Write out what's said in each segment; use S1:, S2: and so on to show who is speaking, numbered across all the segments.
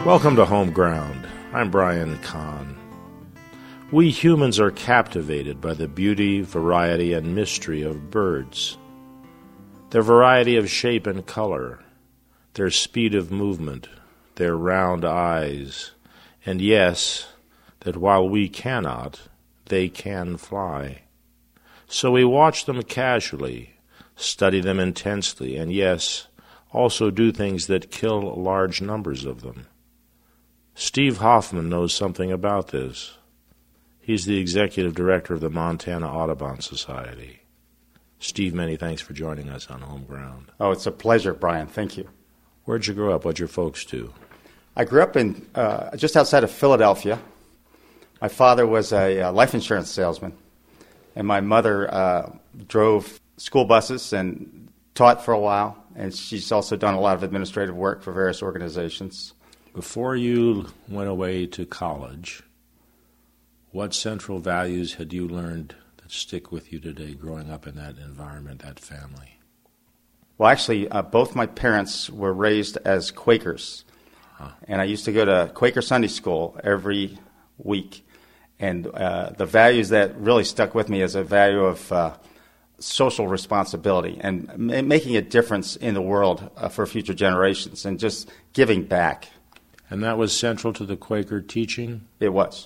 S1: Welcome to Home Ground. I'm Brian Kahn. We humans are captivated by the beauty, variety, and mystery of birds. Their variety of shape and color, their speed of movement, their round eyes, and yes, that while we cannot, they can fly. So we watch them casually, study them intensely, and yes, also do things that kill large numbers of them. Steve Hoffman knows something about this. He's the executive director of the Montana Audubon Society. Steve, many thanks for joining us on Home Ground.
S2: Oh, it's a pleasure, Brian. Thank you.
S1: Where'd you grow up? What'd your folks do?
S2: I grew up in just outside of Philadelphia. My father was a life insurance salesman, and my mother drove school buses and taught for a while, and she's also done a lot of administrative work for various organizations.
S1: Before you went away to college, what central values had you learned that stick with you today growing up in that environment, that family?
S2: Well, actually, both my parents were raised as Quakers, and I used to go to Quaker Sunday School every week. And the values that really stuck with me is a value of social responsibility and making a difference in the world for future generations and just giving back.
S1: And that was central to the Quaker teaching?
S2: It was.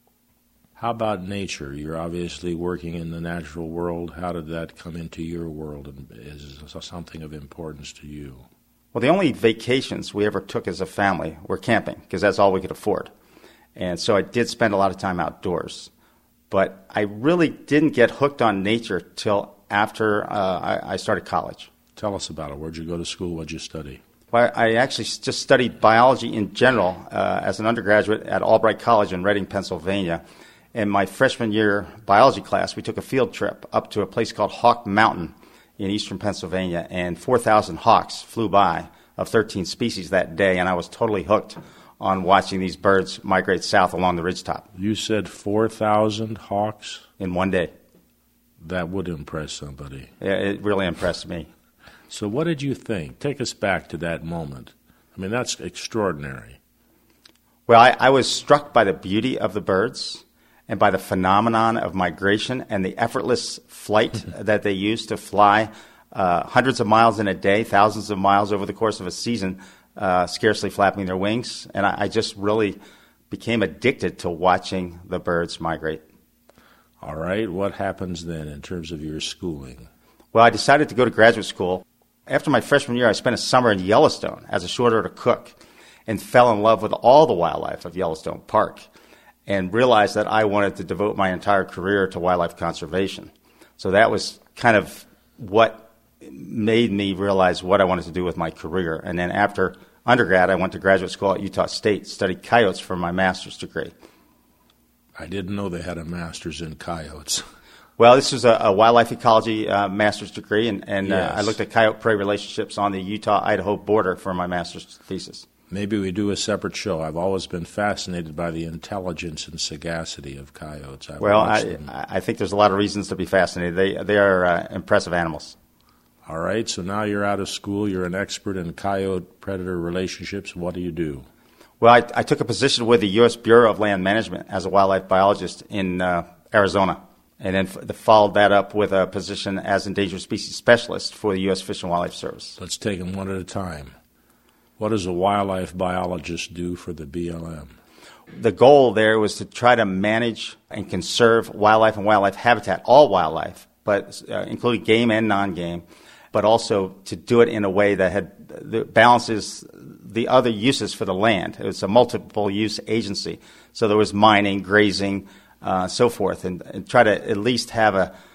S1: How about nature? You're obviously working in the natural world. How did that come into your world and is something of importance to you?
S2: Well, the only vacations we ever took as a family were camping because that's all we could afford. And so I did spend a lot of time outdoors. But I really didn't get hooked on nature till after I started college.
S1: Tell us about it. Where'd you go to school? What'd you study?
S2: Well, I actually just studied biology in general as an undergraduate at Albright College in Reading, Pennsylvania. In my freshman year biology class, we took a field trip up to a place called Hawk Mountain in eastern Pennsylvania, and 4,000 hawks flew by of 13 species that day, and I was totally hooked on watching these birds migrate south along the ridgetop.
S1: You said 4,000 hawks?
S2: In one day.
S1: That would impress somebody.
S2: Yeah, it really impressed me.
S1: So what did you think? Take us back to that moment. I mean, that's extraordinary.
S2: Well, I was struck by the beauty of the birds and by the phenomenon of migration and the effortless flight that they use to fly hundreds of miles in a day, thousands of miles over the course of a season, scarcely flapping their wings. And I just really became addicted to watching the birds migrate.
S1: All right. What happens then in terms of your schooling?
S2: Well, I decided to go to graduate school. After my freshman year, I spent a summer in Yellowstone as a short-order cook and fell in love with all the wildlife of Yellowstone Park and realized that I wanted to devote my entire career to wildlife conservation. So that was kind of what made me realize what I wanted to do with my career. And then after undergrad, I went to graduate school at Utah State, studied coyotes for my master's degree.
S1: I didn't know they had a master's in coyotes.
S2: Well, this was a wildlife ecology master's degree, and
S1: Yes.
S2: I looked at coyote-prey relationships on the Utah-Idaho border for my master's thesis.
S1: Maybe we do a separate show. I've always been fascinated by the intelligence and sagacity of coyotes.
S2: I think there's a lot of reasons to be fascinated. They are impressive animals.
S1: All right, so now you're out of school. You're an expert in coyote-predator relationships. What do you do?
S2: Well, I took a position with the U.S. Bureau of Land Management as a wildlife biologist in Arizona, and then followed that up with a position as endangered species specialist for the U.S. Fish and Wildlife Service.
S1: Let's take them one at a time. What does a wildlife biologist do for the BLM?
S2: The goal there was to try to manage and conserve wildlife and wildlife habitat, all wildlife, but including game and non-game, but also to do it in a way that balances the other uses for the land. It was a multiple-use agency, so there was mining, grazing, so forth, and try to at least have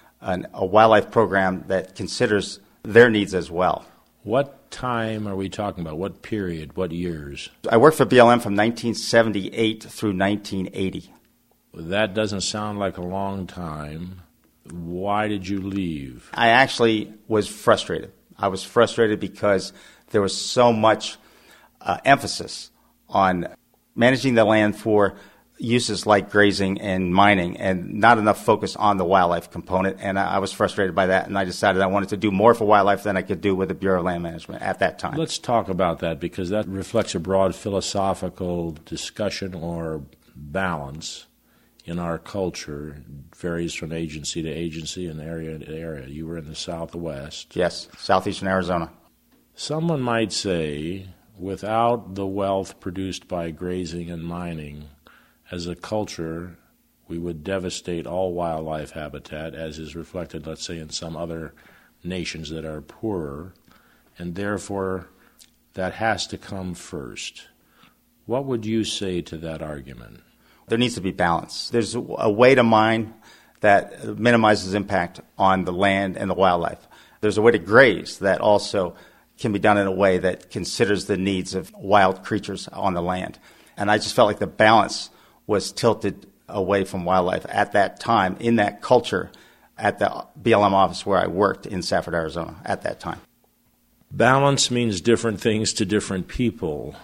S2: a wildlife program that considers their needs as well.
S1: What time are we talking about? What period? What years?
S2: I worked for BLM from 1978 through 1980.
S1: That doesn't sound like a long time. Why did you leave?
S2: I actually was frustrated. I was frustrated because there was so much emphasis on managing the land for uses like grazing and mining, and not enough focus on the wildlife component. And I was frustrated by that, and I decided I wanted to do more for wildlife than I could do with the Bureau of Land Management at that time.
S1: Let's talk about that, because that reflects a broad philosophical discussion or balance in our culture. It varies from agency to agency and area to area. You were in the Southwest.
S2: Yes, southeastern Arizona.
S1: Someone might say, without the wealth produced by grazing and mining, as a culture, we would devastate all wildlife habitat, as is reflected, let's say, in some other nations that are poorer, and therefore that has to come first. What would you say to that argument?
S2: There needs to be balance. There's a way to mine that minimizes impact on the land and the wildlife. There's a way to graze that also can be done in a way that considers the needs of wild creatures on the land. And I just felt like the balance was tilted away from wildlife at that time, in that culture, at the BLM office where I worked in Safford, Arizona at that time.
S1: Balance means different things to different people.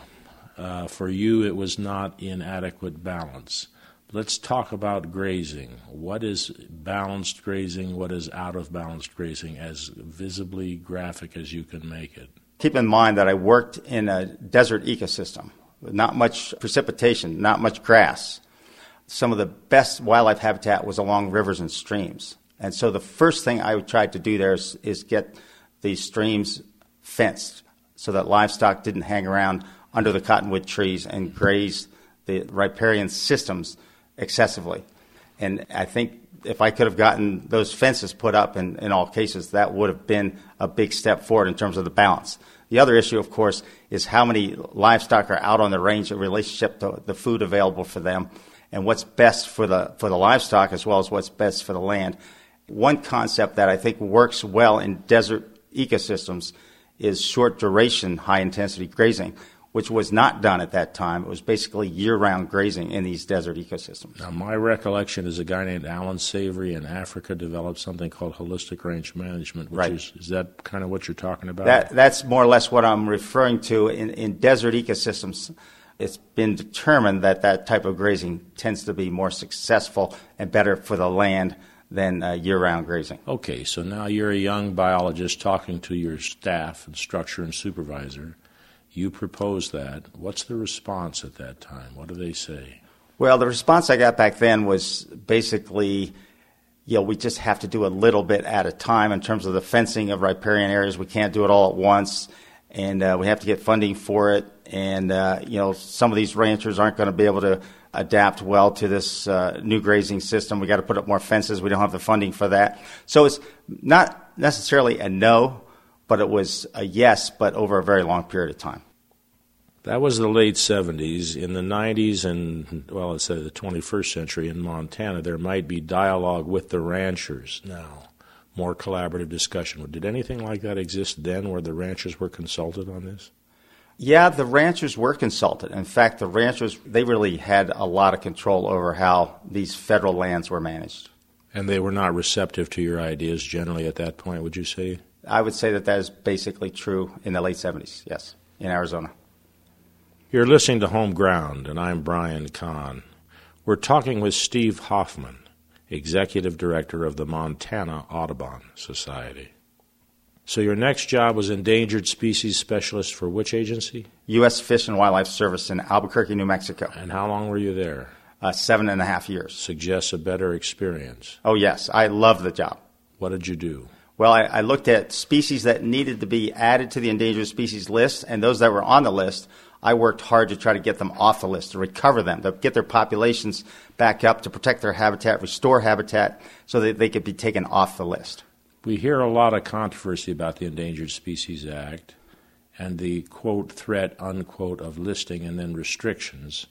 S1: For you, it was not inadequate balance. Let's talk about grazing. What is balanced grazing? What is out of balanced grazing, as visibly graphic as you can make it?
S2: Keep in mind that I worked in a desert ecosystem, not much precipitation, not much grass. Some of the best wildlife habitat was along rivers and streams. And so the first thing I tried to do there is get these streams fenced so that livestock didn't hang around under the cottonwood trees and graze the riparian systems excessively. And I think if I could have gotten those fences put up in all cases, that would have been a big step forward in terms of the balance. The other issue, of course, is how many livestock are out on the range in relationship to the food available for them, and what's best for the livestock as well as what's best for the land. One concept that I think works well in desert ecosystems is short duration, high intensity grazing, which was not done at that time. It was basically year-round grazing in these desert ecosystems.
S1: Now, my recollection is a guy named Alan Savory in Africa developed something called holistic range management, which
S2: right.
S1: is that kind of what you're talking about?
S2: That's more or less what I'm referring to. In desert ecosystems, it's been determined that that type of grazing tends to be more successful and better for the land than year-round grazing.
S1: Okay, so now you're a young biologist talking to your staff, instructor, and supervisor. You propose that. What's the response at that time? What do they say?
S2: Well, the response I got back then was basically, we just have to do a little bit at a time in terms of the fencing of riparian areas. We can't do it all at once, and we have to get funding for it. And, some of these ranchers aren't going to be able to adapt well to this new grazing system. We got to put up more fences. We don't have the funding for that. So it's not necessarily a no, but it was a yes, but over a very long period of time.
S1: That was the late 70s. In the 90s and, let's say the 21st century in Montana, there might be dialogue with the ranchers now, more collaborative discussion. Did anything like that exist then where the ranchers were consulted on this?
S2: Yeah, the ranchers were consulted. In fact, the ranchers, they really had a lot of control over how these federal lands were managed.
S1: And they were not receptive to your ideas generally at that point, would you say?
S2: I would say that is basically true in the late 70s, yes, in Arizona.
S1: You're listening to Home Ground, and I'm Brian Kahn. We're talking with Steve Hoffman, Executive Director of the Montana Audubon Society. So your next job was Endangered Species Specialist for which agency?
S2: U.S. Fish and Wildlife Service in Albuquerque, New Mexico.
S1: And how long were you there?
S2: 7.5 years.
S1: Suggests a better experience.
S2: Oh, yes. I loved the job.
S1: What did you do?
S2: Well, I looked at species that needed to be added to the endangered species list, and those that were on the list, I worked hard to try to get them off the list, to recover them, to get their populations back up, to protect their habitat, restore habitat, so that they could be taken off the list.
S1: We hear a lot of controversy about the Endangered Species Act and the, quote, threat, unquote, of listing and then restrictions.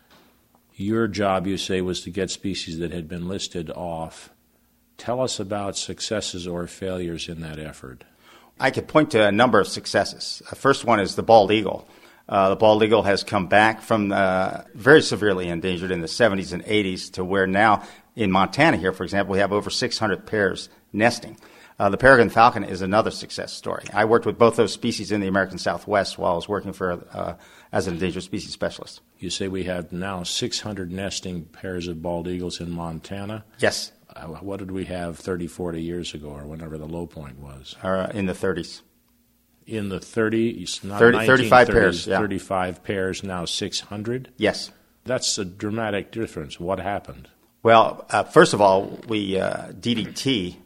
S1: Your job, you say, was to get species that had been listed off. Tell us about successes or failures in that effort.
S2: I could point to a number of successes. The first one is the bald eagle. The bald eagle has come back from very severely endangered in the 70s and 80s to where now in Montana here, for example, we have over 600 pairs nesting. The peregrine falcon is another success story. I worked with both those species in the American Southwest while I was working as an endangered species specialist.
S1: You say we have now 600 nesting pairs of bald eagles in Montana.
S2: Yes.
S1: What did we have 30, 40 years ago, or whenever the low point was?
S2: In the 30s.
S1: In the 30s, not
S2: 35 pairs, yeah.
S1: 35 pairs, now 600?
S2: Yes.
S1: That's a dramatic difference. What happened?
S2: Well, first of all, DDT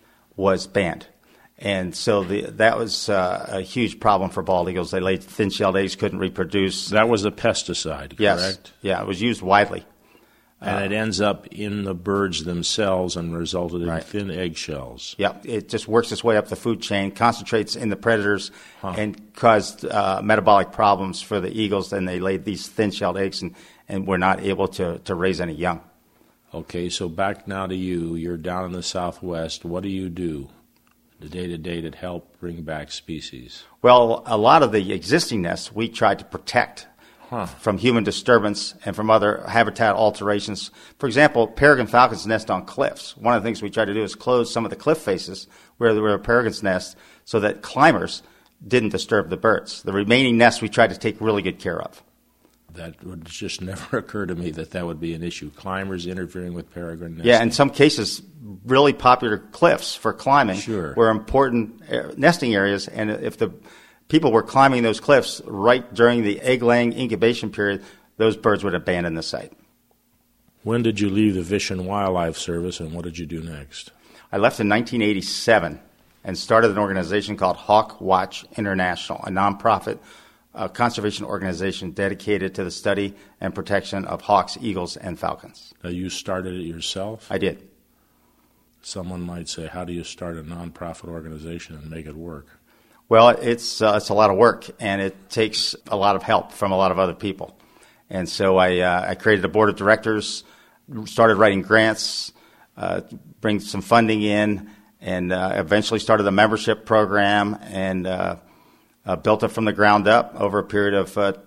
S2: was banned. And so that was a huge problem for bald eagles. They laid thin-shelled eggs, couldn't reproduce.
S1: That was a pesticide,
S2: yes.
S1: Correct?
S2: Yeah, it was used widely.
S1: And it ends up in the birds themselves and resulted in
S2: right.
S1: thin eggshells.
S2: Yeah, it just works its way up the food chain, concentrates in the predators, and caused metabolic problems for the eagles. Then they laid these thin-shelled eggs and were not able to raise any young.
S1: Okay, so back now to you. You're down in the Southwest. What do you do the day-to-day to help bring back species?
S2: Well, a lot of the existing nests we tried to protect from human disturbance and from other habitat alterations. For example, peregrine falcons nest on cliffs. One of the things we tried to do is close some of the cliff faces where there were peregrines nest so that climbers didn't disturb the birds. The remaining nests we tried to take really good care of.
S1: That would just never occur to me that would be an issue. Climbers interfering with peregrine nesting.
S2: Yeah, in some cases, really popular cliffs for climbing were important nesting areas, and if the people were climbing those cliffs right during the egg-laying incubation period, those birds would abandon the site.
S1: When did you leave the Fish and Wildlife Service, and what did you do next?
S2: I left in 1987 and started an organization called Hawk Watch International, a nonprofit conservation organization dedicated to the study and protection of hawks, eagles, and falcons.
S1: Now, you started it yourself?
S2: I did.
S1: Someone might say, how do you start a nonprofit organization and make it work?
S2: Well, it's a lot of work, and it takes a lot of help from a lot of other people. And so I created a board of directors, started writing grants, bring some funding in, and eventually started a membership program and built it from the ground up over a period of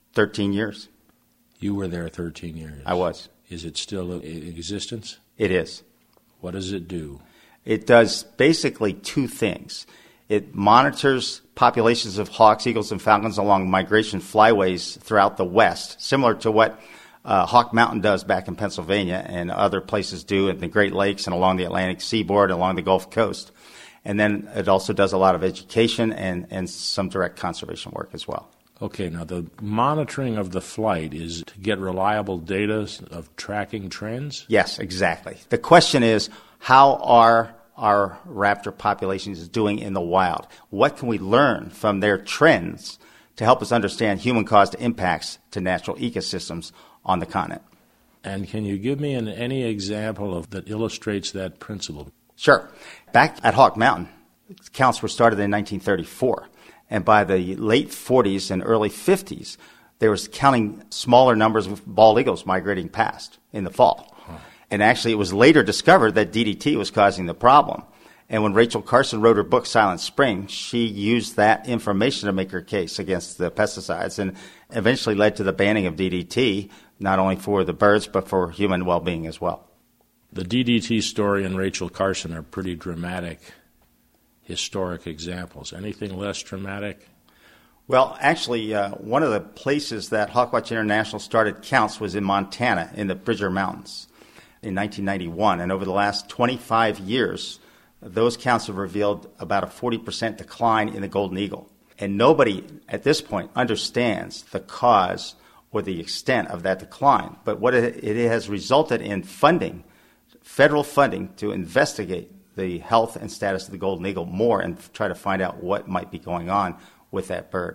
S2: 13 years.
S1: You were there 13 years.
S2: I was.
S1: Is it still in existence?
S2: It is.
S1: What does it do?
S2: It does basically two things. It monitors populations of hawks, eagles, and falcons along migration flyways throughout the West, similar to what Hawk Mountain does back in Pennsylvania and other places do in the Great Lakes and along the Atlantic seaboard, along the Gulf Coast. And then it also does a lot of education and some direct conservation work as well.
S1: Okay, now the monitoring of the flight is to get reliable data of tracking trends?
S2: Yes, exactly. The question is, how are our raptor populations doing in the wild? What can we learn from their trends to help us understand human-caused impacts to natural ecosystems on the continent?
S1: And can you give me any example that illustrates that principle?
S2: Sure. Back at Hawk Mountain, counts were started in 1934. And by the late 40s and early 50s, they were counting smaller numbers of bald eagles migrating past in the fall. And actually, it was later discovered that DDT was causing the problem. And when Rachel Carson wrote her book, Silent Spring, she used that information to make her case against the pesticides and eventually led to the banning of DDT, not only for the birds, but for human well-being as well.
S1: The DDT story and Rachel Carson are pretty dramatic, historic examples. Anything less dramatic?
S2: Well, actually, one of the places that Hawkwatch International started counts was in Montana, in the Bridger Mountains, in 1991. And over the last 25 years, those counts have revealed about a 40% decline in the golden eagle. And nobody at this point understands the cause or the extent of that decline. But what it has resulted in funding, federal funding, to investigate the health and status of the golden eagle more and try to find out what might be going on with that bird.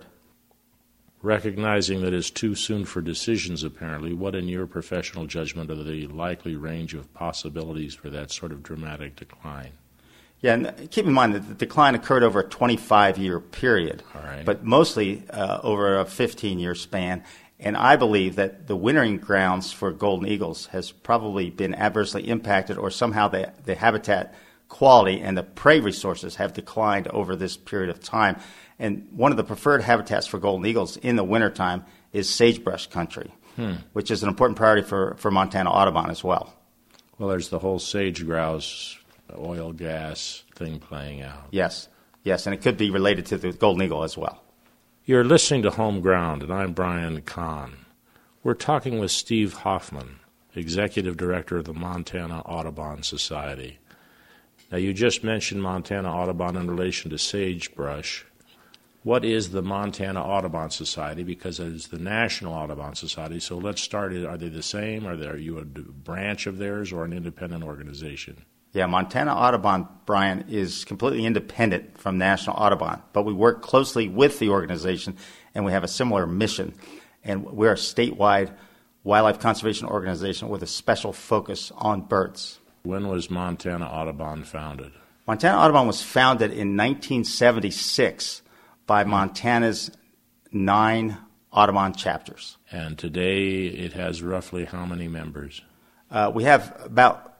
S1: Recognizing that it's too soon for decisions, apparently, what in your professional judgment are the likely range of possibilities for that sort of dramatic decline?
S2: Yeah, and keep in mind that the decline occurred over a 25-year period, but mostly over a 15-year span. And I believe that the wintering grounds for golden eagles has probably been adversely impacted, or somehow the habitat quality and the prey resources have declined over this period of time. And one of the preferred habitats for golden eagles in the wintertime is sagebrush country, which is an important priority for Montana Audubon as well.
S1: Well, there's the whole sage-grouse oil, gas thing playing out.
S2: Yes, and it could be related to the golden eagle as well.
S1: You're listening to Home Ground, and I'm Brian Kahn. We're talking with Steve Hoffman, Executive Director of the Montana Audubon Society. Now, you just mentioned Montana Audubon in relation to sagebrush. What is the Montana Audubon Society? Because it is the National Audubon Society. So let's start. Are they the same? Are you a branch of theirs or an independent organization?
S2: Yeah, Montana Audubon, Brian, is completely independent from National Audubon, but we work closely with the organization, and we have a similar mission. And we're a statewide wildlife conservation organization with a special focus on birds.
S1: When was Montana Audubon founded?
S2: Montana Audubon was founded in 1976 by Montana's 9 Audubon chapters.
S1: And today it has roughly how many members?
S2: We have about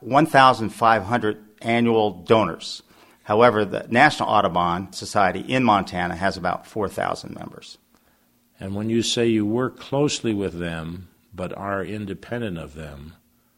S2: 1,500 annual donors. However, the National Audubon Society in Montana has about 4,000 members.
S1: And when you say you work closely with them but are independent of them,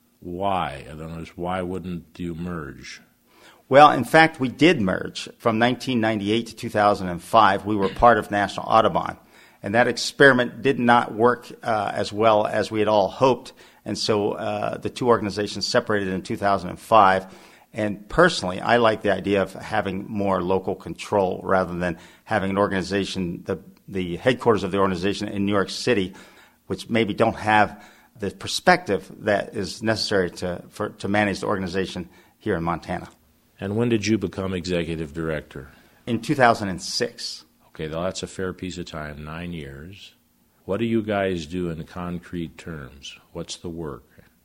S1: why? In other words, why wouldn't you merge?
S2: Well, in fact, we did merge. From 1998 to 2005, we were part of National Audubon. And that experiment did not work as well as we had all hoped. And so the two organizations separated in 2005. And personally, I like the idea of having more local control rather than having an organization, the headquarters of the organization in New York City, which maybe don't have the perspective that is necessary to manage the organization here in Montana.
S1: And when did you become executive director?
S2: In 2006.
S1: Okay, well, that's a fair piece of time, 9 years. What do you guys do in concrete terms? What's the work?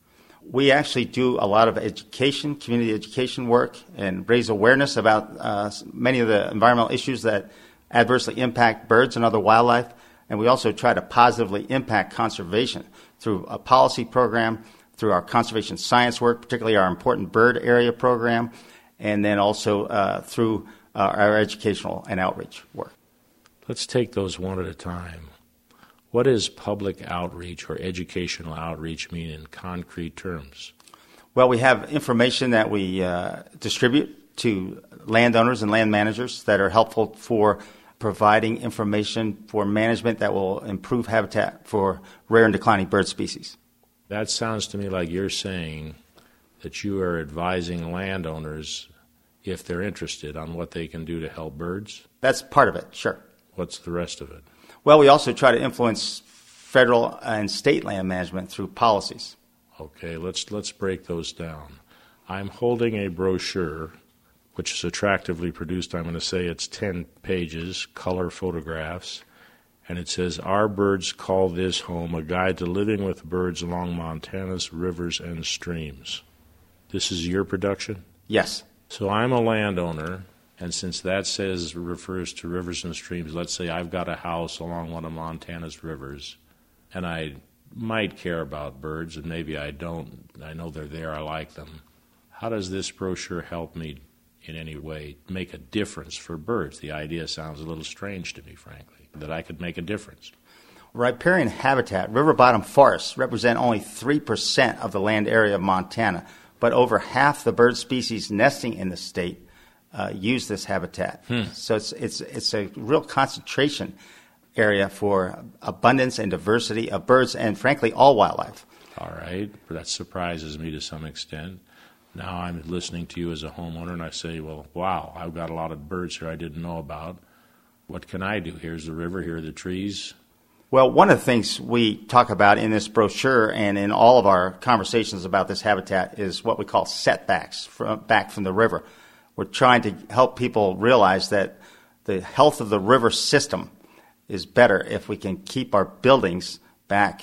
S2: We actually do a lot of education, community education work, and raise awareness about many of the environmental issues that adversely impact birds and other wildlife. And we also try to positively impact conservation through a policy program, through our conservation science work, particularly our important bird area program, and then also through our educational and outreach work.
S1: Let's take those one at a time. What does public outreach or educational outreach mean in concrete terms?
S2: Well, we have information that we distribute to landowners and land managers that are helpful for providing information for management that will improve habitat for rare and declining bird species.
S1: That sounds to me like you're saying that you are advising landowners, if they're interested, on what they can do to help birds?
S2: That's part of it, sure.
S1: What's the rest of it?
S2: Well, we also try to influence federal and state land management through policies.
S1: Okay, let's break those down. I'm holding a brochure, which is attractively produced. I'm going to say it's 10 pages, color photographs, and it says, "Our Birds Call This Home, a guide to living with birds along Montana's rivers and streams." This is your production?
S2: Yes.
S1: So I'm a landowner, and since that refers to rivers and streams, let's say I've got a house along one of Montana's rivers, and I might care about birds, and maybe I don't. I know they're there. I like them. How does this brochure help me in any way make a difference for birds? The idea sounds a little strange to me, frankly, that I could make a difference.
S2: Riparian habitat, river bottom forests, represent only 3% of the land area of Montana, but over half the bird species nesting in the state use this habitat. So it's a real concentration area for abundance and diversity of birds and, frankly, all wildlife.
S1: All right. That surprises me to some extent. Now I'm listening to you as a homeowner, and I say, well, wow, I've got a lot of birds here I didn't know about. What can I do? Here's the river, here are the trees.
S2: Well, one of the things we talk about in this brochure and in all of our conversations about this habitat is what we call setbacks back from the river. We're trying to help people realize that the health of the river system is better if we can keep our buildings back,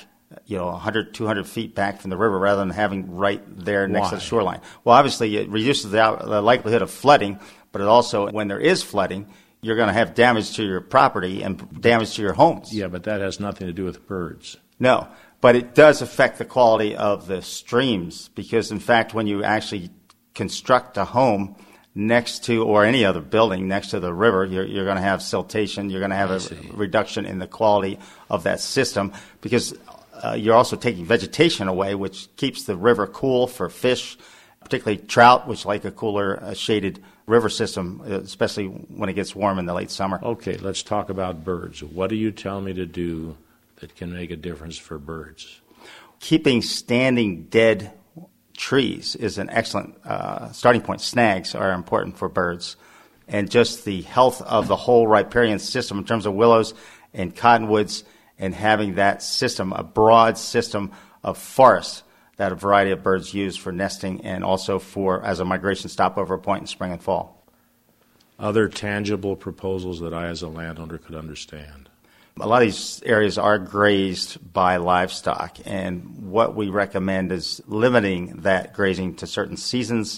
S2: 100, 200 feet back from the river rather than having right there next to the shoreline. Well, obviously, it reduces the likelihood of flooding, but it also, when there is flooding, you're going to have damage to your property and damage to your homes.
S1: Yeah, but that has nothing to do with birds.
S2: No, but it does affect the quality of the streams because, in fact, when you actually construct a home next to, or any other building next to the river, you're going to have siltation, you're going to have a reduction in the quality of that system because you're also taking vegetation away, which keeps the river cool for fish particularly trout, which like a cooler, shaded river system, especially when it gets warm in the late summer.
S1: Okay, let's talk about birds. What do you tell me to do that can make a difference for birds?
S2: Keeping standing dead trees is an excellent starting point. Snags are important for birds. And just the health of the whole riparian system in terms of willows and cottonwoods, and having that system, a broad system of forests that a variety of birds use for nesting and also for as a migration stopover point in spring and fall.
S1: Other tangible proposals that I as a landowner could understand?
S2: A lot of these areas are grazed by livestock, and what we recommend is limiting that grazing to certain seasons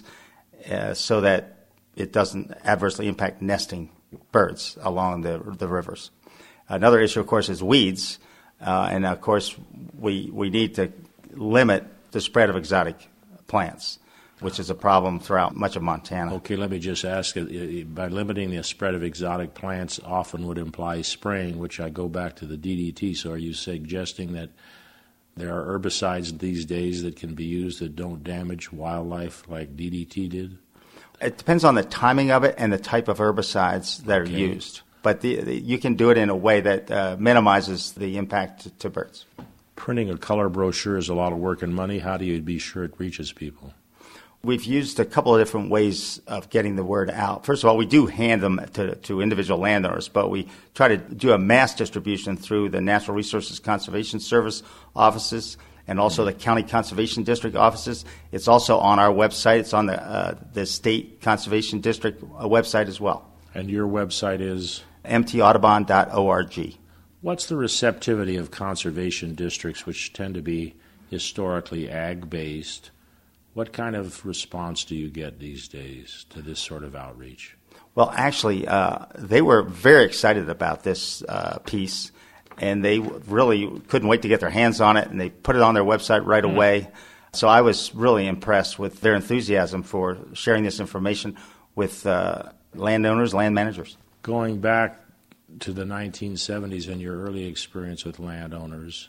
S2: so that it doesn't adversely impact nesting birds along the rivers. Another issue, of course, is weeds, and of course we need to limit the spread of exotic plants, which is a problem throughout much of Montana.
S1: Okay, let me just ask, by limiting the spread of exotic plants often would imply spraying, which I go back to the DDT, so are you suggesting that there are herbicides these days that can be used that don't damage wildlife like DDT did?
S2: It depends on the timing of it and the type of herbicides that are used. But you can do it in a way that minimizes the impact to birds.
S1: Printing a color brochure is a lot of work and money. How do you be sure it reaches people?
S2: We've used a couple of different ways of getting the word out. First of all, we do hand them to individual landowners, but we try to do a mass distribution through the Natural Resources Conservation Service offices and also the County Conservation District offices. It's also on our website. It's on the State Conservation District website as well.
S1: And your website is?
S2: mtaudubon.org.
S1: What's the receptivity of conservation districts, which tend to be historically ag-based? What kind of response do you get these days to this sort of outreach?
S2: Well, actually, they were very excited about this piece, and they really couldn't wait to get their hands on it, and they put it on their website right away. So I was really impressed with their enthusiasm for sharing this information with landowners, land managers.
S1: Going back to the 1970s and your early experience with landowners,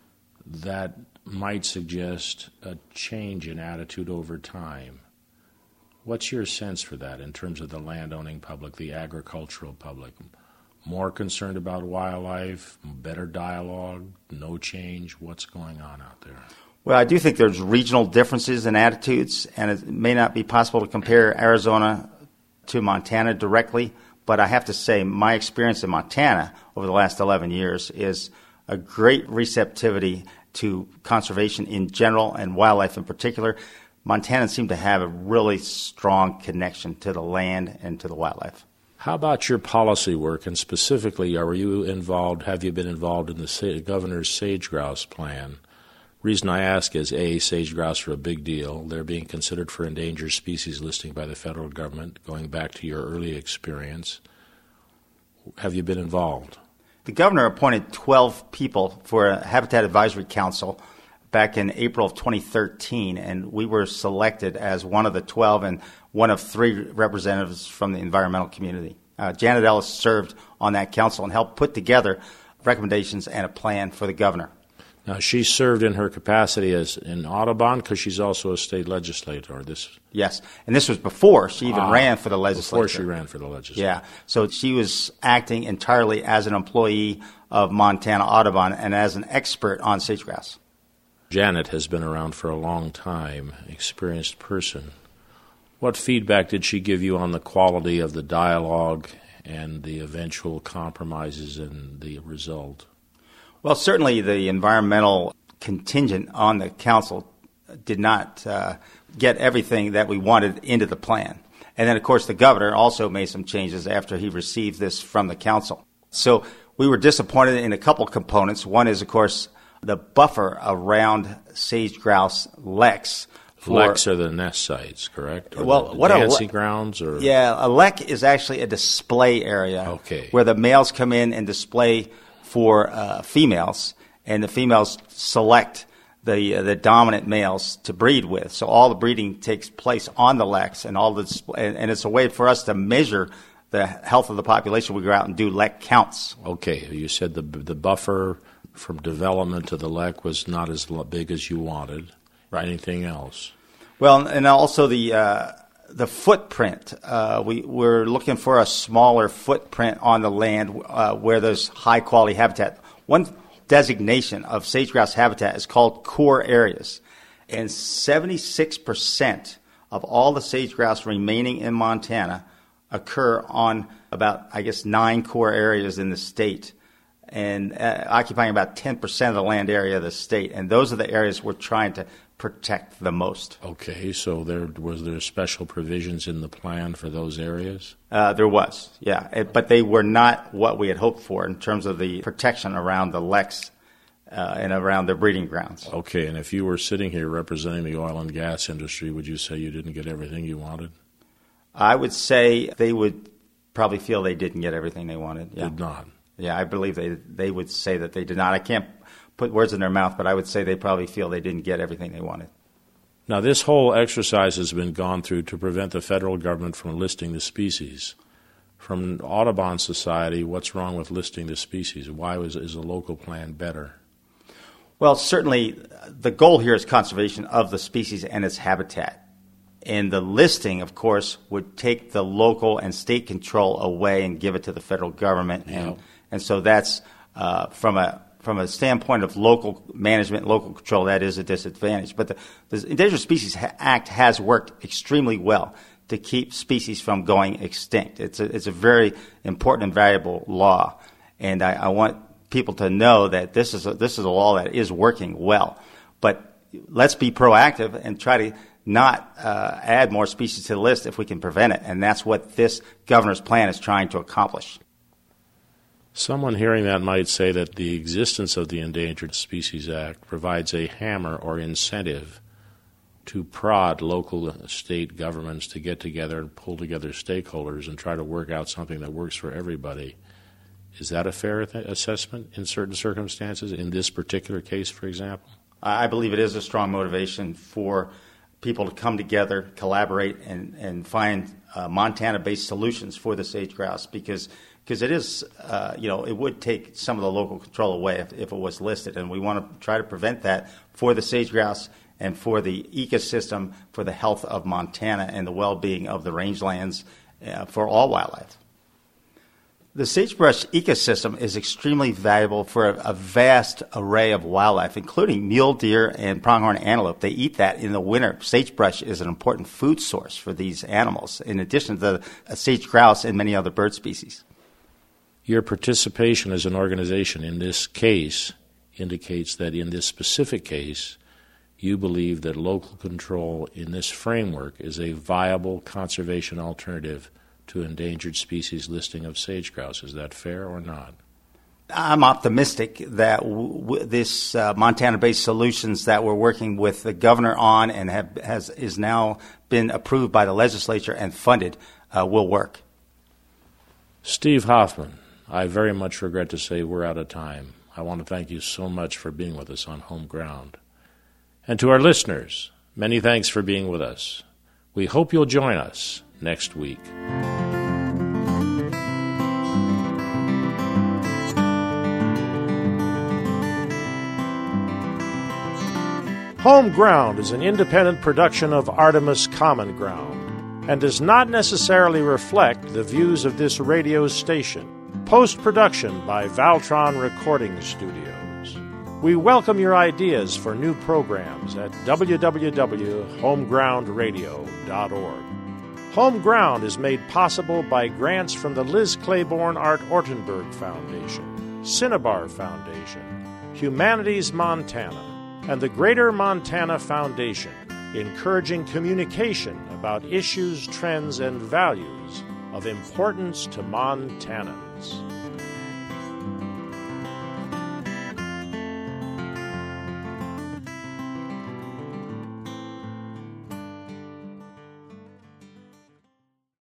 S1: that might suggest a change in attitude over time. What's your sense for that in terms of the landowning public, the agricultural public? More concerned about wildlife, better dialogue, no change? What's going on out there?
S2: Well, I do think there's regional differences in attitudes, and it may not be possible to compare Arizona to Montana directly, but I have to say my experience in Montana over the last 11 years is a great receptivity to conservation in general and wildlife in particular. Montanans seem to have a really strong connection to the land and to the wildlife.
S1: How about your policy work, and specifically, have you been involved in the governor's sage-grouse plan? Reason I ask is, A, sage-grouse are a big deal. They're being considered for endangered species listing by the federal government, going back to your early experience. Have you been involved?
S2: The governor appointed 12 people for a Habitat Advisory Council back in April of 2013, and we were selected as one of the 12 and one of 3 representatives from the environmental community. Janet Ellis served on that council and helped put together recommendations and a plan for the governor.
S1: Now, she served in her capacity as in Audubon because she's also a state legislator.
S2: Yes, and this was before she even ran for the legislature.
S1: Before she ran for the legislature.
S2: Yeah, so she was acting entirely as an employee of Montana Audubon and as an expert on sage-grouse.
S1: Janet has been around for a long time, experienced person. What feedback did she give you on the quality of the dialogue and the eventual compromises and the result?
S2: Well, certainly the environmental contingent on the council did not get everything that we wanted into the plan. And then, of course, the governor also made some changes after he received this from the council. So we were disappointed in a couple components. One is, of course, the buffer around sage-grouse leks.
S1: Leks are the nest sites, correct? Or
S2: well,
S1: the dancing grounds? Or?
S2: Yeah, a lek is actually a display area where the males come in and display for females, and the females select the dominant males to breed with. So all the breeding takes place on the leks, and and it's a way for us to measure the health of the population. We go out and do lek counts.
S1: Okay, you said the buffer from development to the lek was not as big as you wanted. Right. Anything else?
S2: Well, and also the footprint. We're looking for a smaller footprint on the land where there's high-quality habitat. One designation of sage-grouse habitat is called core areas, and 76% of all the sage-grouse remaining in Montana occur on about, 9 core areas in the state, and occupying about 10% of the land area of the state. And those are the areas we're trying to protect the most.
S1: Okay, so was there special provisions in the plan for those areas?
S2: There was, yeah, but they were not what we had hoped for in terms of the protection around the leks and around the breeding grounds.
S1: Okay, and if you were sitting here representing the oil and gas industry, would you say you didn't get everything you wanted?
S2: I would say they would probably feel they didn't get everything they wanted. Yeah.
S1: Did not?
S2: Yeah, I believe they would say that they did not. I can't put words in their mouth, but I would say they probably feel they didn't get everything they wanted.
S1: Now, this whole exercise has been gone through to prevent the federal government from listing the species. From Audubon Society, what's wrong with listing the species? Why is a local plan better?
S2: Well, certainly the goal here is conservation of the species and its habitat. And the listing, of course, would take the local and state control away and give it to the federal government.
S1: Yeah.
S2: And so that's from a standpoint of local management, local control, that is a disadvantage. But the Endangered Species Act has worked extremely well to keep species from going extinct. It's a very important and valuable law, and I want people to know that this is a law that is working well. But let's be proactive and try to not add more species to the list if we can prevent it, and that's what this governor's plan is trying to accomplish.
S1: Someone hearing that might say that the existence of the Endangered Species Act provides a hammer or incentive to prod local state governments to get together and pull together stakeholders and try to work out something that works for everybody. Is that a fair assessment in certain circumstances, in this particular case, for example?
S2: I believe it is a strong motivation for people to come together, collaborate, and find Montana-based solutions for the sage-grouse because it is, it would take some of the local control away if it was listed, and we want to try to prevent that for the sage-grouse and for the ecosystem, for the health of Montana and the well-being of the rangelands for all wildlife. The sagebrush ecosystem is extremely valuable for a vast array of wildlife, including mule deer and pronghorn antelope. They eat that in the winter. Sagebrush is an important food source for these animals, in addition to the sage grouse and many other bird species.
S1: Your participation as an organization in this case indicates that in this specific case, you believe that local control in this framework is a viable conservation alternative to endangered species listing of sage-grouse. Is that fair or not?
S2: I'm optimistic that this Montana-based solutions that we're working with the governor on and is now been approved by the legislature and funded will work.
S1: Steve Hoffman, I very much regret to say we're out of time. I want to thank you so much for being with us on Home Ground. And to our listeners, many thanks for being with us. We hope you'll join us next week. Home Ground is an independent production of Artemis Common Ground and does not necessarily reflect the views of this radio station. Post-production by Valtron Recording Studios. We welcome your ideas for new programs at www.homegroundradio.org. Home Ground is made possible by grants from the Liz Claiborne Art Ortenberg Foundation, Cinnabar Foundation, Humanities Montana, and the Greater Montana Foundation, encouraging communication about issues, trends, and values of importance to Montanans.